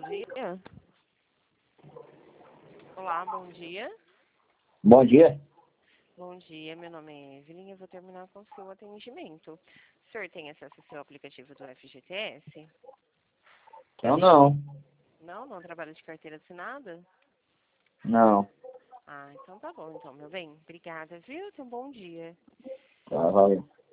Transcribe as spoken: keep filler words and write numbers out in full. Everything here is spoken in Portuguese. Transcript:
dia. Olá, bom dia. Bom dia. Bom dia, meu nome é Evelyn e eu vou terminar com o seu atendimento. O senhor tem acesso ao seu aplicativo do F G T S? Eu não. Não? Não trabalha de carteira assinada? Não. Ah, então tá bom, então, meu bem. Obrigada, viu? Tenha um bom dia. Tá, valeu.